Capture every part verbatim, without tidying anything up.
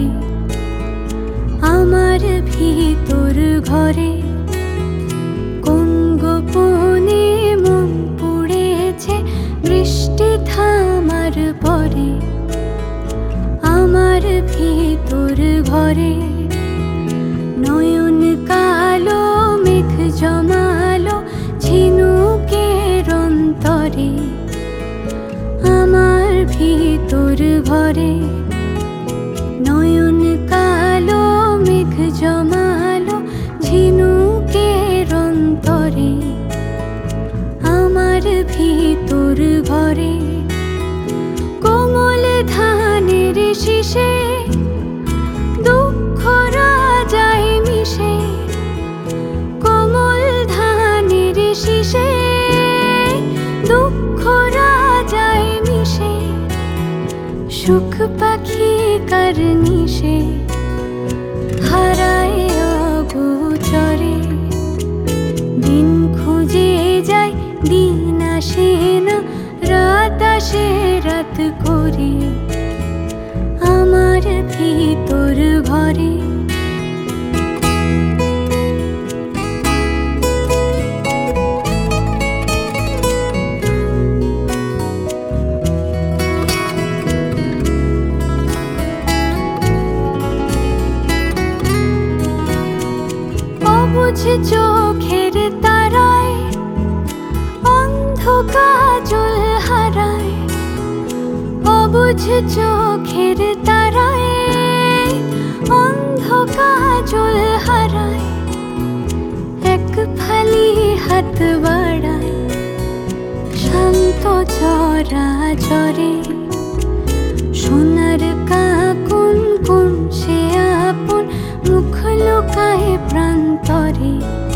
করে। আমার ভিতর ঘরে কোন গোপনে মন পড়েছে বৃষ্টি থামার পরে। আমার ভিতর ঘরে নয়ন কালো মেঘ জমালো ঝিনুকের অন্তরে। আমার ভিতর ঘরে নয়ন কালো মেঘ জমালো ঝিনুকের অন্তরে। আমার ভিতর ঘরে কোমল ধানের শীষে দুঃখ রাজায় মিশে। কোমল ধানের শীষে দুঃখ রাজায় মিশে। সুখ পাখি কার নিশে হারায় অগোচরে। দিন খুঁজে যায় দিন আসে না, রাত আসে রাত করে। আমার ভিতর ঘরে অবুঝ চোখের তারায় অন্ধ কাজল হারায়। অবুঝ চোখের তারায় অন্ধ কাজল হারায়। এক ফালি হাত বাড়ায় শান্ত চরাচরে। সোনার কাকুন কোন সে আপন মুখ লুকায় প্রান্তরে।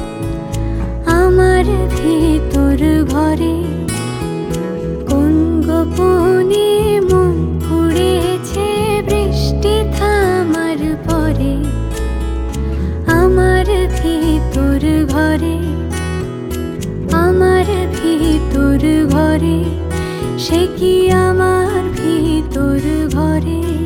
আমার ভিতর ঘরে কোন গোপনে মন পড়েছে বৃষ্টি থামার পরে। আমার ভিতর ঘরে আমার ভিতর ঘরে সে কি আমার ভিতর ঘরে।